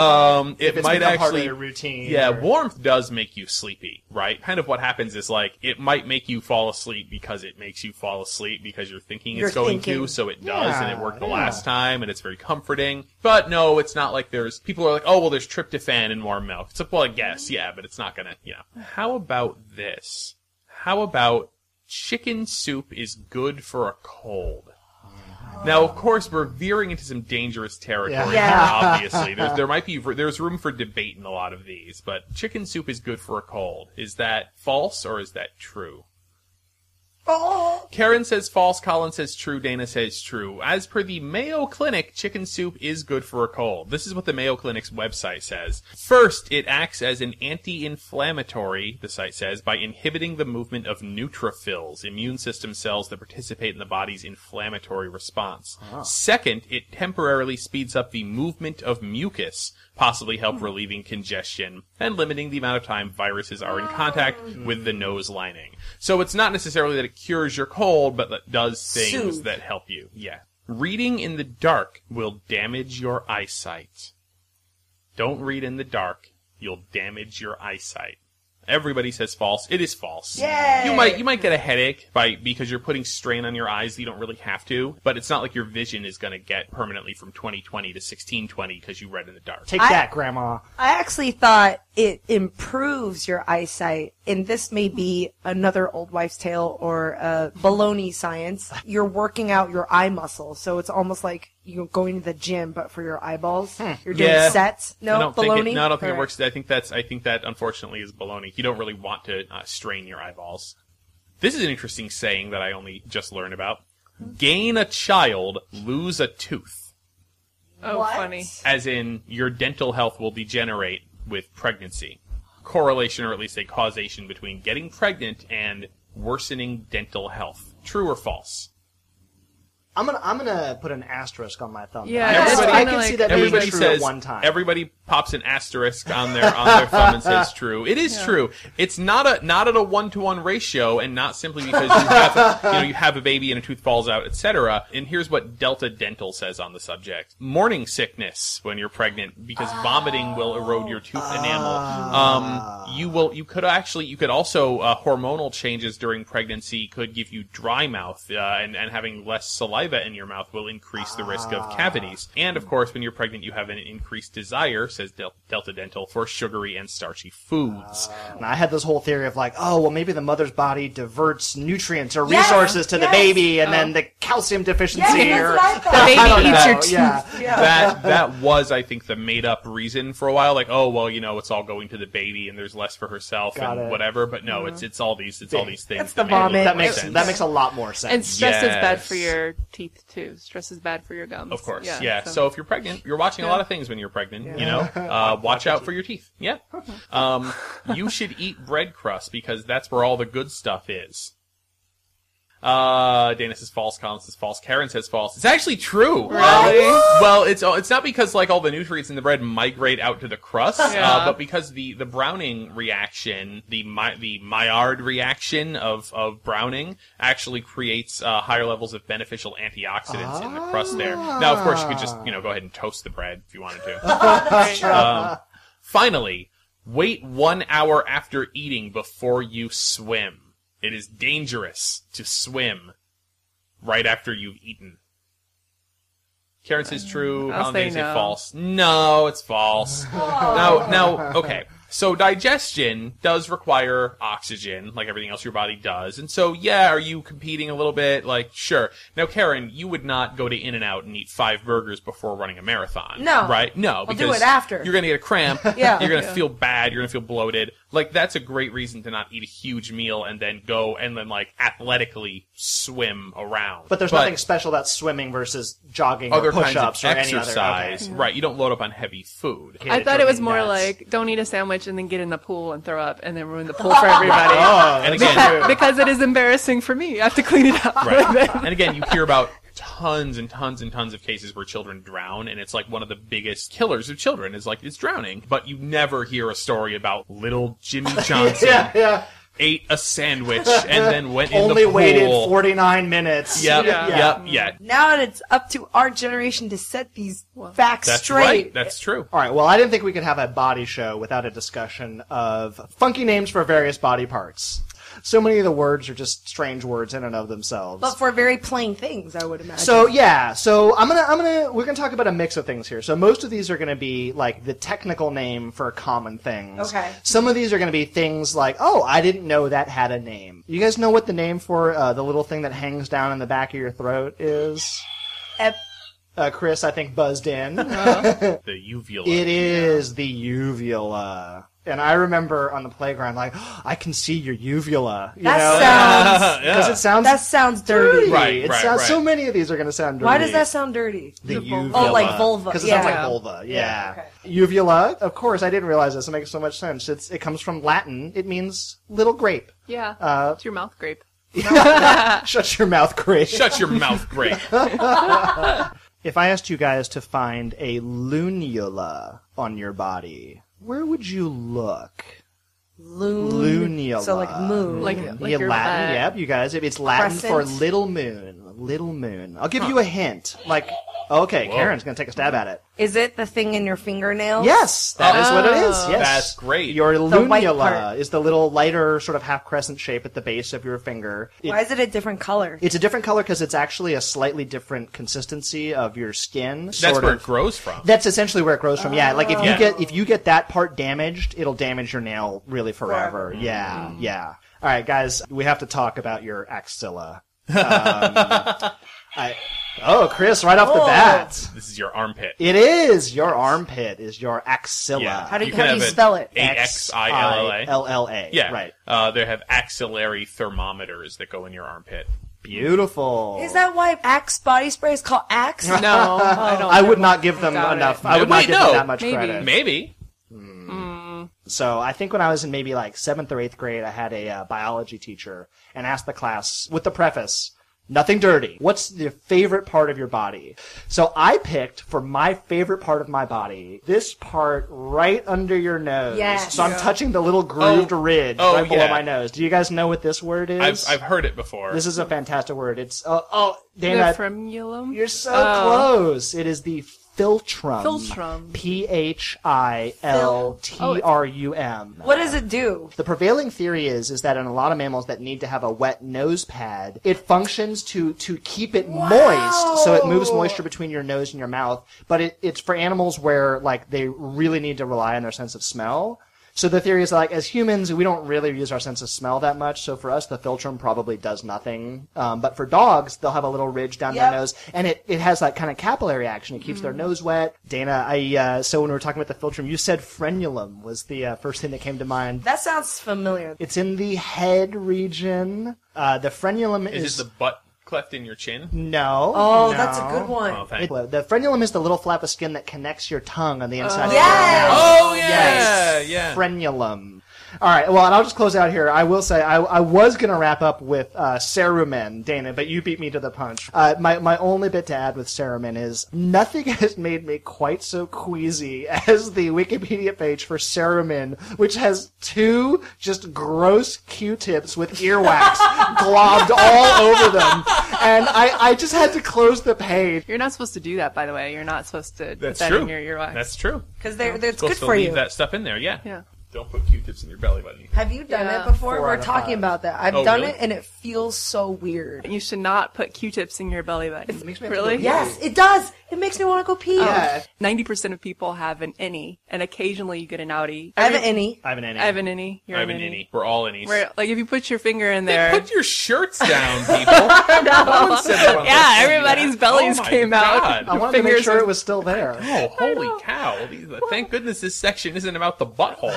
It it's might become part of actually their routine. Yeah, or- warmth does make you sleepy, right? Kind of what happens is, like, it might make you fall asleep because it makes you fall asleep because you're thinking You're it's going thinking. to, so it does, and it Yeah, worked the yeah. last time, and it's very comforting. But no, it's not like people are like, oh, well, there's tryptophan in warm milk. It's like, well, I guess, yeah, but it's not gonna, How about this? How about chicken soup is good for a cold? Now, of course, we're veering into some dangerous territory. Yeah. Obviously, there's room for debate in a lot of these, but chicken soup is good for a cold. Is that false or is that true? Oh. Karen says false, Colin says true, Dana says true. As per the Mayo Clinic, chicken soup is good for a cold. This is what the Mayo Clinic's website says. First, it acts as an anti-inflammatory, the site says, by inhibiting the movement of neutrophils, immune system cells that participate in the body's inflammatory response. Second, it temporarily speeds up the movement of mucus, possibly help relieving congestion, and limiting the amount of time viruses are in contact with the nose lining. So it's not necessarily that it cures your cold, but that does things Soothe. that help you. Yeah. Reading in the dark will damage your eyesight. Don't read in the dark. You'll damage your eyesight. Everybody says false. It is false. Yay! You might get a headache because you're putting strain on your eyes that you don't really have to, but it's not like your vision is going to get permanently from 20/20 to 16/20 because you read in the dark. Take that, Grandma. I actually thought it improves your eyesight, and this may be another old wives' tale or baloney science. You're working out your eye muscle, so it's almost like you're going to the gym, but for your eyeballs. You're doing Yeah. sets. No, I don't baloney. think it Alright. works. I think that unfortunately is baloney. You don't really want to strain your eyeballs. This is an interesting saying that I only just learned about. Gain a child, lose a tooth. Oh, What? funny. As in, your dental health will degenerate with pregnancy. Correlation, or at least a causation, between getting pregnant and worsening dental health. True or false? I'm gonna put an asterisk on my thumb. Yeah, I it's can kinda see like- that being Everybody true says at one time. everybody pops an asterisk on their thumb and says true. It is true. It's not at a 1-to-1 ratio, and not simply because you have a baby and a tooth falls out, etc. And here's what Delta Dental says on the subject: morning sickness when you're pregnant, because vomiting will erode your tooth enamel. You could also hormonal changes during pregnancy could give you dry mouth, and having less saliva in your mouth will increase the risk of cavities. And of course, when you're pregnant, you have an increased desire, says Delta Dental, for sugary and starchy foods. And I had this whole theory of like, oh, well, maybe the mother's body diverts nutrients or Yes, resources to the yes. baby, and then the calcium deficiency. Yes, or that's what I thought. The baby I don't eats know, your tooth. Yeah. That was, I think, the made-up reason for a while. Like, oh, well, it's all going to the baby, and there's less for herself, Got and it. whatever. But no, it's all these things. It's the that make vomit. That sense. makes a lot more sense. And stress is bad Yes. for your teeth, too. Stress is bad for your gums. Of course, yeah. So if you're pregnant, you're watching a lot of things when you're pregnant. Watch out for your teeth. Yeah. You should eat bread crust because that's where all the good stuff is. Dana says false. Colin says false. Karen says false. It's actually true. Really? Well, it's not because like all the nutrients in the bread migrate out to the crust, Yeah. but because the browning reaction, the Maillard reaction of browning actually creates higher levels of beneficial antioxidants in the crust there. Now, of course, you could just go ahead and toast the bread if you wanted to. Finally, wait 1 hour after eating before you swim. It is dangerous to swim right after you've eaten. Karen says true. I'll Colin say say no. false. No, it's false. Now, okay. So digestion does require oxygen, like everything else your body does. And so, yeah, are you competing a little bit? Like, sure. Now, Karen, you would not go to In-N-Out and eat 5 burgers before running a marathon. No. Right? No. I'll Because do it after. you're going to get a cramp. Yeah. You're going to feel bad. You're going to feel bloated. Like, that's a great reason to not eat a huge meal and then go and then, like, athletically swim around. But there's nothing special about swimming versus jogging other or push-ups kinds of or any other. exercise. Okay. Right. You don't load up on heavy food. I thought it was more Nuts. like, don't eat a sandwich and then get in the pool and throw up and then ruin the pool for everybody. And again, Because it is embarrassing for me. I have to clean it up. right. And again, you hear about tons and tons and tons of cases where children drown, and it's like one of the biggest killers of children is like it's drowning. But you never hear a story about little Jimmy Johnson yeah. ate a sandwich and then went in the Only pool. waited 49 minutes. Yep, Yeah. yep. Now it's up to our generation to set these facts That's straight. right. That's true. All right, well, I didn't think we could have a body show without a discussion of funky names for various body parts. So many of the words are just strange words in and of themselves. But for very plain things, I would imagine. So yeah, so we're gonna talk about a mix of things here. So most of these are gonna be like the technical name for common things. Okay. Some of these are gonna be things like, oh, I didn't know that had a name. You guys know what the name for the little thing that hangs down in the back of your throat is? Chris, I think buzzed in. The uvula. It is the uvula. And I remember on the playground, like, I can see your uvula. You know? That sounds dirty. Right, It right, sounds. right. So many of these are going to sound dirty. Why does that sound dirty? The uvula. Oh, like vulva. Because it Yeah. sounds like vulva. Yeah. okay. Uvula. Of course, I didn't realize this. It makes so much sense. It comes from Latin. It means little grape. Yeah. It's your mouth grape. Shut your mouth, grape. Shut your mouth, grape. If I asked you guys to find a lunula on your body, where would you look? Lunula. So like moon. Like Yeah, your Latin. Yep, you guys. It's Latin for Crescent. little moon. Little moon. I'll give you a hint. Like, okay, Whoa. Karen's going to take a stab at it. Is it the thing in your fingernail? Yes, that is what it is. Yes, That's great. Your The white lunula part. is the little lighter sort of half crescent shape at the base of your finger. Why is it a different color? It's a different color because it's actually a slightly different consistency of your skin. That's sort where of. it grows from. That's essentially where it grows from. Yeah, like Yeah. if you get that part damaged, it'll damage your nail really forever. Yeah, yeah. All right, guys, we have to talk about your axilla. Chris, right off the bat, This is your armpit. it is your armpit. Is your axilla? Yeah. How do you can have spell it? AXILLA. XILLA. Yeah. Right. They have axillary thermometers that go in your armpit. Beautiful. Is that why Axe body spray is called Axe? No, I don't. I would not give them Doubt enough. it. I would Wait, not give no. them that much Maybe. credit. Maybe. So I think when I was in maybe like 7th or 8th grade, I had a biology teacher and asked the class with the preface, nothing dirty. What's your favorite part of your body? So I picked for my favorite part of my body, this part right under your nose. Yes. So I'm touching the little grooved ridge right below yeah. my nose. Do you guys know what this word is? I've heard it before. This is a fantastic word. It's, The Dana, frenulum. you're so close. It is the philtrum. Philtrum. Philtrum. What does it do? The prevailing theory is that in a lot of mammals that need to have a wet nose pad, it functions to keep it moist, so it moves moisture between your nose and your mouth. But it's for animals where like they really need to rely on their sense of smell. So the theory is like, as humans, we don't really use our sense of smell that much. So for us, the philtrum probably does nothing. But for dogs, they'll have a little ridge down their nose, and it has that kind of capillary action. It keeps their nose wet. Dana, so when we were talking about the philtrum, you said frenulum was the first thing that came to mind. That sounds familiar. It's in the head region. The frenulum Is it the butt cleft in your chin? No. Oh, no. that's a good one. Oh, thank you. The frenulum is the little flap of skin that connects your tongue on the inside of Yes! your mouth. Oh, yeah! Yes. Yeah. Frenulum. All right, well, and I'll just close out here. I will say I was going to wrap up with cerumen, Dana, but you beat me to the punch. My only bit to add with cerumen is nothing has made me quite so queasy as the Wikipedia page for cerumen, which has 2 just gross Q-tips with earwax globbed all over them. And I just had to close the page. You're not supposed to do that, by the way. You're not supposed to put That's that true. in your earwax. That's true. Because it's Supposed good to for leave you. that stuff in there, yeah. Yeah. Don't put Q-tips in your belly button. Have you done Yeah. it before? 4 We're out of talking 5. about that. I've Oh, done really? it, and it feels so weird. You should not put Q-tips in your belly button. makes me have to Really? go pee. Yes, it does. It makes me want to go pee. Yeah. 90% of people have an innie, and occasionally you get an outie. I have an innie. I have an innie. I have an innie. You're I have an innie. We're all innies. Where, like, if you put your finger in there. Put your shirts down, people. No one said that on Yeah, the- everybody's bellies Oh my came out. God. I wanted to make fingers sure are- it was still there. Oh, holy cow. Thank goodness this section isn't about the butthole.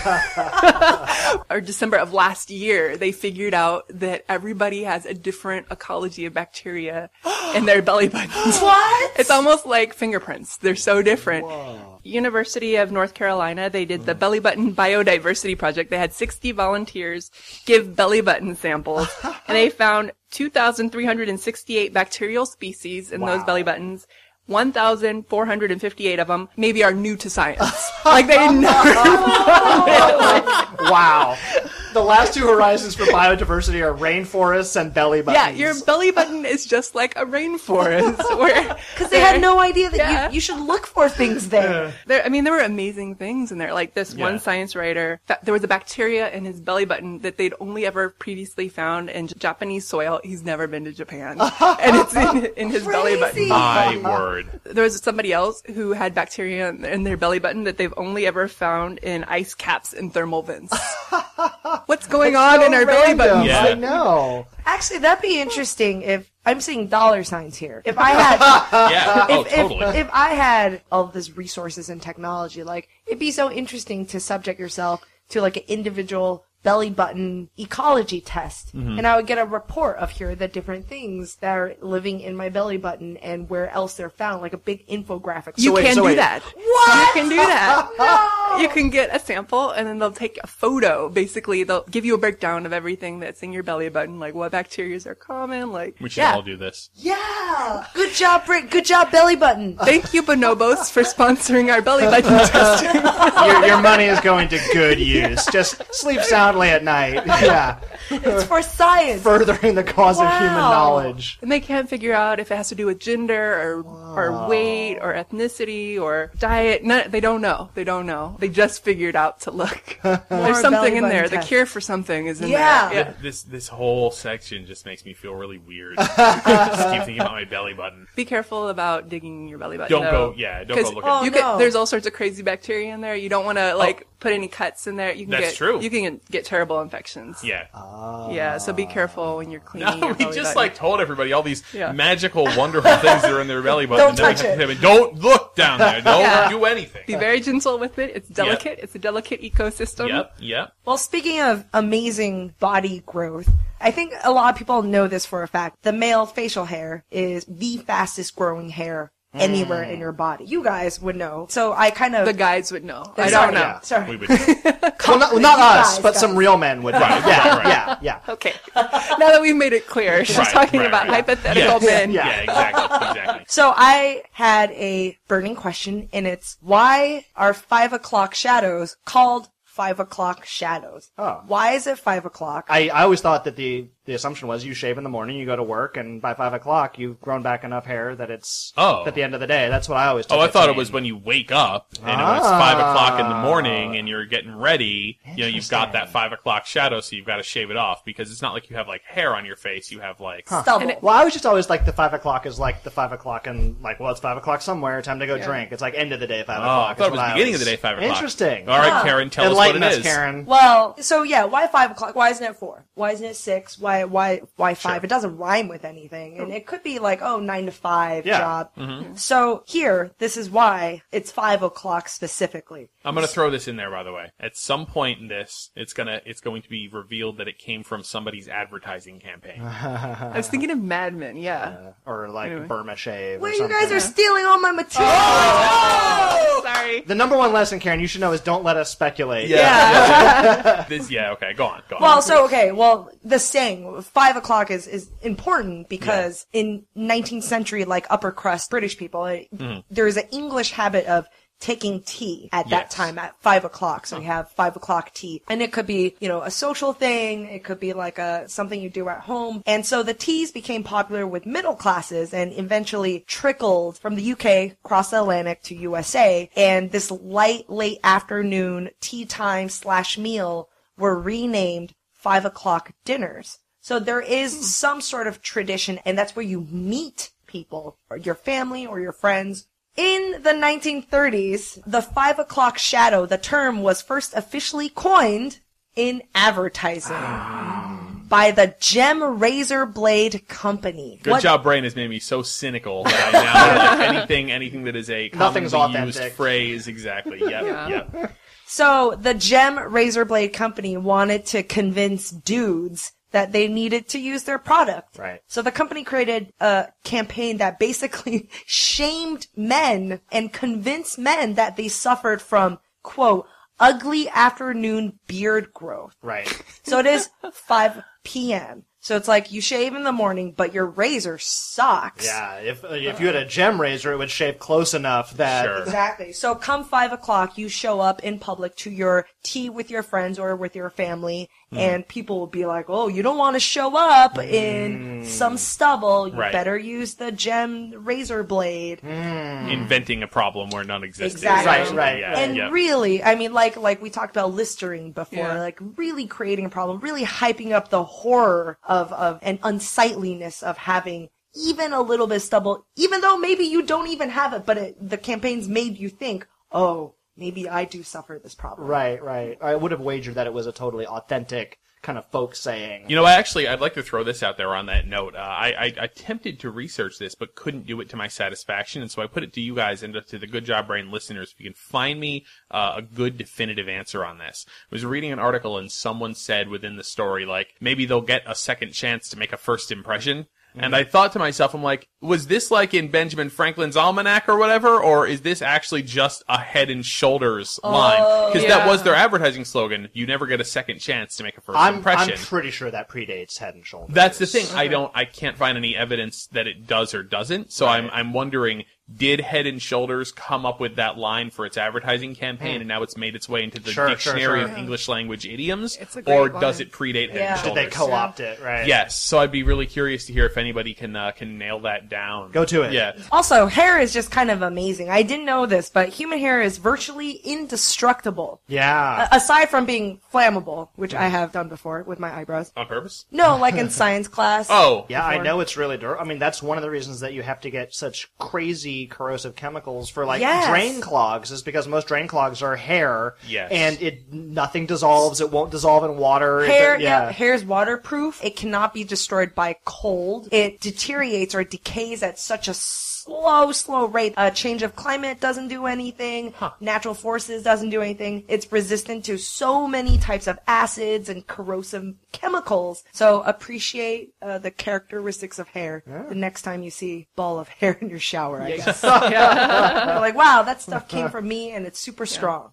Or December of last year, they figured out that everybody has a different ecology of bacteria in their belly buttons. What? It's almost like fingerprints. They're so different. University of North Carolina, they did the Belly Button Biodiversity Project. They had 60 volunteers give belly button samples, and they found 2,368 bacterial species in those belly buttons. 1,458 of them maybe are new to science. Like they never Wow. The last 2 horizons for biodiversity are rainforests and belly buttons. Yeah, your belly button is just like a rainforest. Because they had no idea that Yeah. you should look for things there. There were amazing things in there. Like this one science writer, there was a bacteria in his belly button that they'd only ever previously found in Japanese soil. He's never been to Japan. And it's in his belly button. My word. There was somebody else who had bacteria in their belly button that they've only ever found in ice caps and thermal vents. What's going on in our belly buttons? Yeah. I know. Actually, that'd be interesting if I'm seeing dollar signs here. If I had, Yeah. Oh, totally. if I had all of these resources and technology, like, it'd be so interesting to subject yourself to like an individual belly button ecology test. And I would get a report of here are the different things that are living in my belly button and where else they're found, like a big infographic. You can do that. What? You can do that. No! You can get a sample and then they'll take a photo. Basically, they'll give you a breakdown of everything that's in your belly button, like what bacteria are common, like... We should Yeah. all do this. Yeah! Good job, Britt. Good job, belly button. Thank you, Bonobos, for sponsoring our belly button testing. Your money is going to good use. Just sleep soundly at night. Yeah. It's for science. Furthering the cause of human Wow. knowledge. And they can't figure out if it has to do with gender or weight or ethnicity or diet. No, they don't know. They don't know. They just figured out to look. There's something belly in button there. The test. cure for something is in Yeah. there. Yeah. This whole section just makes me feel really weird. Just keep thinking about my belly button. Be careful about digging your belly button. Don't though. go. Yeah, don't 'Cause go look Oh, at. you no. could, there's all sorts of crazy bacteria in there. You don't want to put any cuts in there. You can That's get true. You can get terrible infections. Yeah. Yeah, so be careful when you're cleaning No, your we belly just button. told everybody all these Yeah. magical, wonderful things that are in their belly button. Don't and then we touch have to it. say, don't look down there. Don't Yeah. do anything. Be very gentle with it. It's delicate. It's a delicate ecosystem. Yep. Well, speaking of amazing body growth, I think a lot of people know this for a fact. The male facial hair is the fastest growing hair anywhere in your body. You guys would know. So I kind of... The guys would know. I Sorry, don't know. Yeah. Sorry. We would. Well, not us, guys, but some guys. real men would. Right, Yeah, right. yeah. Okay. Now that we've made it clear, she's Right, talking right, about right. hypothetical Yeah. men. Yeah. Yeah, exactly. So I had a burning question, and it's why are 5 o'clock shadows called 5 o'clock shadows? Oh. Why is it 5 o'clock? I always thought that the assumption was you shave in the morning, you go to work, and by 5 o'clock you've grown back enough hair that it's at the end of the day. That's what I always took Oh, I to thought it mean. was when you wake up and it was 5 o'clock in the morning and you're getting ready. You know, you've got that 5 o'clock shadow, so you've got to shave it off because it's not like you have like hair on your face. You have like Stubble. Well, I was just always like the 5 o'clock is like the 5 o'clock and like, well, it's 5 o'clock somewhere, time to go drink. It's like end of the day 5 Oh, o'clock. I thought it is was what beginning of the day 5 o'clock. Interesting. All right, Karen, tell us what it Enlighten us, is. Karen. Well, so yeah, why 5 o'clock? Why isn't it 4? Why isn't it 6? Why 5? It doesn't rhyme with anything. And it could be like, 9 to 5 Yeah. job. Mm-hmm. So here, this is why it's 5 o'clock specifically. I'm going to throw this in there, by the way. At some point in this, it's going to be revealed that it came from somebody's advertising campaign. I was thinking of Mad Men, yeah. Or like Anyway. Burma shave. Well, or you something. guys are stealing all my material. Sorry. The number one lesson, Karen, you should know is don't let us speculate. Okay, go on. Well, the saying 5 o'clock is important because in 19th century, like upper crust British people, there is an English habit of taking tea at that Yes. time at 5 o'clock. So we have 5 o'clock tea, and it could be a social thing. It could be like something you do at home. And so the teas became popular with middle classes and eventually trickled from the UK across the Atlantic to USA. And this late afternoon tea time / meal were renamed 5 o'clock dinners. So there is some sort of tradition, and that's where you meet people, or your family or your friends. In the 1930s, the 5 o'clock shadow, the term was first officially coined in advertising by the Gem Razor Blade Company. Good job, Brain has made me so cynical that I now like anything that is a Nothing's commonly used authentic. phrase. Exactly. Yep. So the Gem Razor Blade Company wanted to convince dudes that they needed to use their product. Right. So the company created a campaign that basically shamed men and convinced men that they suffered from, quote, ugly afternoon beard growth. Right. So it is 5 p.m. So it's like you shave in the morning, but your razor sucks. Yeah, if you had a gem razor, it would shave close enough that... Sure. Exactly. So come 5 o'clock, you show up in public to your tea with your friends or with your family, and people will be like, oh, you don't want to show up in some stubble. You Right. better use the gem razor blade. Inventing a problem where none existed. Exactly. Right. Yeah, And yeah. really, I mean, like we talked about Listerine before, Yeah. like really creating a problem, really hyping up the horror of and unsightliness of having even a little bit of stubble, even though maybe you don't even have it, but the campaigns made you think, oh, maybe I do suffer this problem. Right. I would have wagered that it was a totally authentic kind of folk saying. You know, I'd like to throw this out there on that note. I attempted to research this, but couldn't do it to my satisfaction, and so I put it to you guys and to the Good Job Brain listeners. If you can find me a good definitive answer on this. I was reading an article, and someone said within the story, like, maybe they'll get a second chance to make a first impression. And I thought to myself, I'm like, was this like in Benjamin Franklin's Almanac or whatever, or is this actually just a Head and Shoulders line? Because that was their advertising slogan. You never get a second chance to make a first impression. I'm pretty sure that predates Head and Shoulders. That's the thing. I can't find any evidence that it does or doesn't. So I'm wondering, did Head and Shoulders come up with that line for its advertising campaign, and now it's made its way into the dictionary of English language idioms, or does it predate Head and Shoulders? Did they co-opt it? Right. Yes. So I'd be really curious to hear if anybody can nail that down. Go to it. Yeah. Also, hair is just kind of amazing. I didn't know this, but human hair is virtually indestructible. Yeah. Aside from being flammable, which I have done before with my eyebrows. On purpose? No, like in science class. Oh. Yeah, I know it's really durable. I mean, that's one of the reasons that you have to get such crazy corrosive chemicals for drain clogs, is because most drain clogs are hair. Yes. And nothing dissolves. It won't dissolve in water. Hair's waterproof. It cannot be destroyed by cold. It deteriorates or decays at such a slow rate. A change of climate doesn't do anything. Natural forces doesn't do anything. It's resistant to so many types of acids and corrosive chemicals. So appreciate the characteristics of hair the next time you see a ball of hair in your shower, I guess. You're like, wow, that stuff came from me and it's super strong.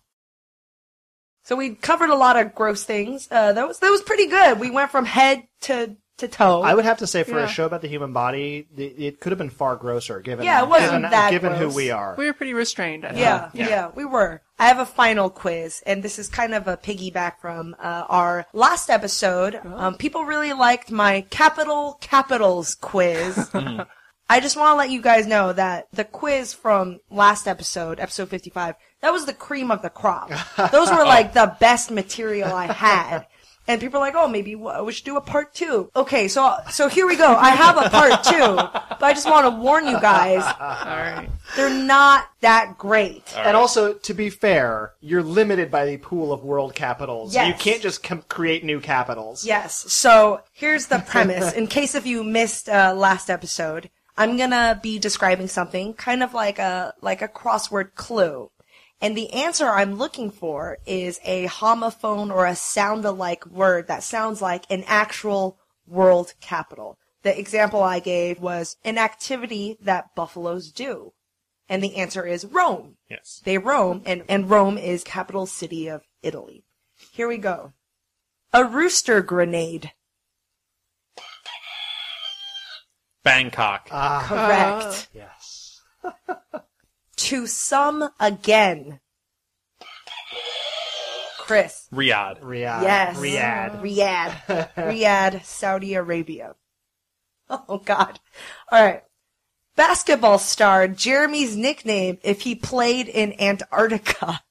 So we covered a lot of gross things. That was pretty good. We went from head to toe. I would have to say, for a show about the human body, it could have been far grosser, given it wasn't that given gross. who we are. We were pretty restrained. Yeah, we were. I have a final quiz, and this is kind of a piggyback from our last episode. People really liked my capitals quiz. I just want to let you guys know that the quiz from last episode 55, that was the cream of the crop. Those were like the best material I had. And people are like, oh, maybe we should do a part 2. Okay, so here we go. I have a part 2, but I just want to warn you guys. All right. They're not that great. And also, to be fair, you're limited by the pool of world capitals. Yes. You can't just create new capitals. Yes. So here's the premise. In case if you missed last episode, I'm gonna be describing something kind of like a crossword clue. And the answer I'm looking for is a homophone or a sound-alike word that sounds like an actual world capital. The example I gave was an activity that buffaloes do. And the answer is Rome. Yes. They roam, and Rome is capital city of Italy. Here we go. A rooster grenade. Bangkok. Correct. Yes. To some again. Chris. Riyadh. Yes. Riyadh, Saudi Arabia. Oh, God. All right. Basketball star Jeremy's nickname if he played in Antarctica.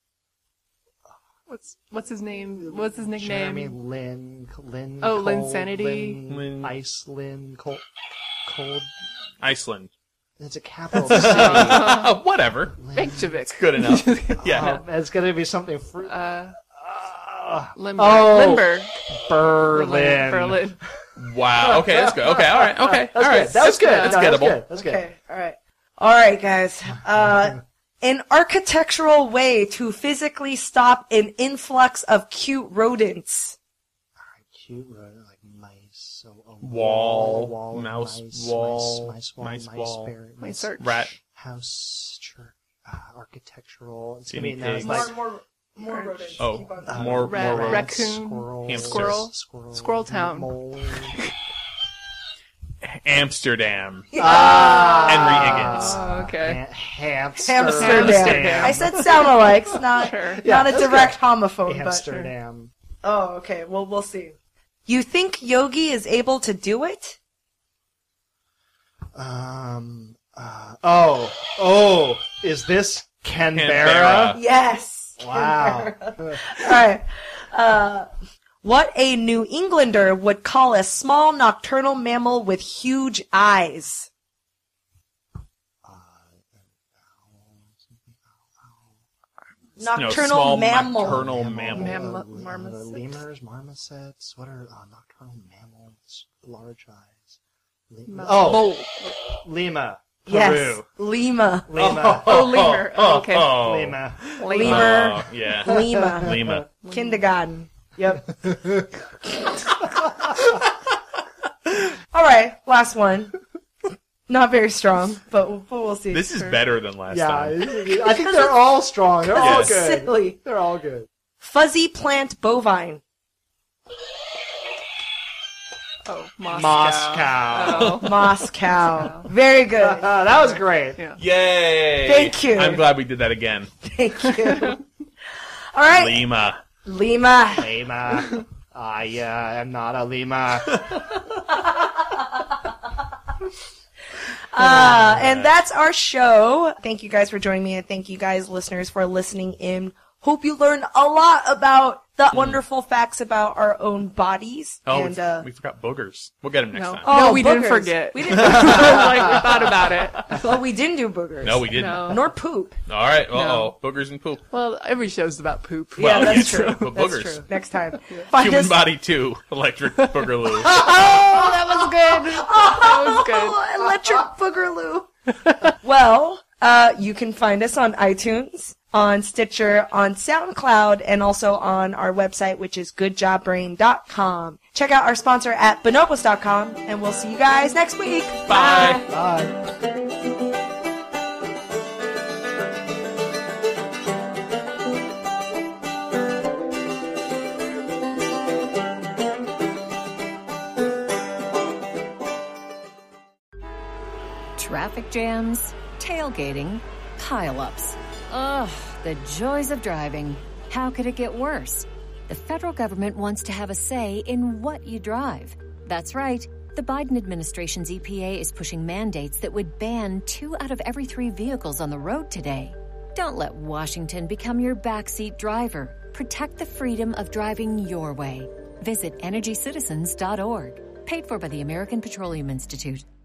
What's his name? What's his nickname? Jeremy Lin. Oh, Cole, Linsanity. Lin. Iceland. Cold. Iceland. It's a capital city. Whatever. Reykjavik. Good enough. Yeah. It's going to be something. Limburg. Oh. Limburg. Berlin. Wow. Okay, that's good. Okay, all right. Okay, all right. That was good. That's gettable. That's good. Okay, all right. All right, guys. An architectural way to physically stop an influx of cute rodents. Cute rodent, like mice. So Wall, mouse, mice, wall, mice, mice mice, wall, bear, My search. Rat. house, church, architectural. It's Guinea gonna be pigs. like More rodents. Oh, Keep on. more Rat, rodents. raccoon, squirrel, Squirrel. Squirrel Town. mole. Amsterdam. Henry Oh, okay. Amsterdam. I said sound-alikes, not a direct homophone. Amsterdam. But, oh, okay. Well, we'll see. You think Yogi is able to do it? Is this Canberra? Canberra. Yes. Wow. All right. What a New Englander would call a small nocturnal mammal with huge eyes. Nocturnal small mammal. nocturnal mammal. Marmosets. Lemurs, marmosets. What are nocturnal mammals? Large eyes. Mole. Lima. Yes, Peru. Lima. Lima. Oh, lemur. Oh, okay. Lima. Lemur. Yeah. Lima. Lima. Kindergarten. Yep. All right, last one. Not very strong, but we'll see. This is better than last Yeah, time. I think they're all strong. They're all Yes. good. Silly. They're all good. Fuzzy plant bovine. Oh, Moscow. Moscow. Oh. Moscow. Very good. That was great. Yeah. Yay! Thank you. I'm glad we did that again. Thank you. All right, Lima. Lima. Lima. I am not a Lima. And that's our show. Thank you guys for joining me, and thank you guys, listeners, for listening in. Hope you learned a lot about the wonderful facts about our own bodies. Oh, and, we forgot boogers. We'll get them next No. time. No, we didn't boogers. forget. We didn't. Like, we thought about it. Well, we didn't do boogers. No, we didn't. No. Nor poop. All right. Uh-oh. No. Boogers and poop. Well, every show's about poop. Yeah, Well, that's yeah, true. but That's boogers. true. Next time. Find Human us- Body 2. Electric Boogaloo. Oh, that was good. That was good. Oh, electric boogaloo. Well, you can find us on iTunes, on Stitcher, on SoundCloud, and also on our website, which is goodjobbrain.com. Check out our sponsor at bonobos.com, and we'll see you guys next week. Bye. Bye. Traffic jams, tailgating, pileups. Ugh, the joys of driving. How could it get worse? The federal government wants to have a say in what you drive. That's right. The Biden administration's EPA is pushing mandates that would ban 2 out of every 3 vehicles on the road today. Don't let Washington become your backseat driver. Protect the freedom of driving your way. Visit EnergyCitizens.org. Paid for by the American Petroleum Institute.